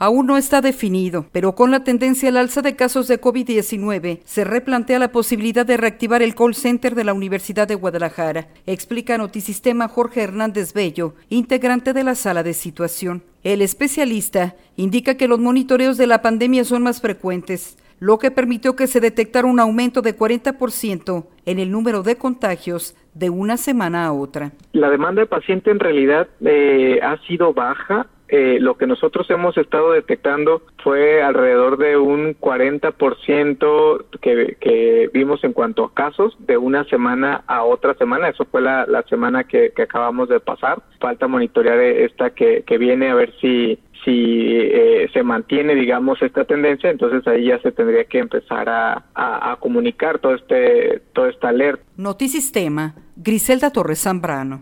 Aún no está definido, pero con la tendencia al alza de casos de COVID-19, se replantea la posibilidad de reactivar el call center de la Universidad de Guadalajara, explica Notisistema Jorge Hernández Bello, integrante de la sala de situación. El especialista indica que los monitoreos de la pandemia son más frecuentes, lo que permitió que se detectara un aumento de 40% en el número de contagios de una semana a otra. La demanda de paciente en realidad ha sido baja. Lo que nosotros hemos estado detectando fue alrededor de un 40% que vimos en cuanto a casos de una semana a otra semana. Eso fue la semana que acabamos de pasar. Falta monitorear esta que viene a ver si se mantiene, digamos, esta tendencia. Entonces ahí ya se tendría que empezar a comunicar toda esta alerta. Notisistema, Griselda Torres Zambrano.